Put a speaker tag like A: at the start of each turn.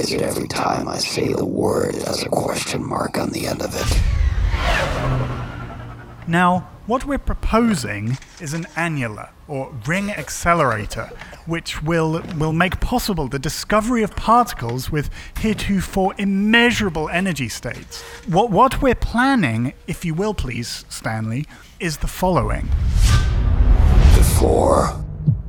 A: realize it every time I say the word as a question mark on the end of it.
B: Now, what we're proposing is an annular, or ring accelerator, which will make possible the discovery of particles with heretofore immeasurable energy states. What we're planning, if you will please, Stanley, is the following.
A: Before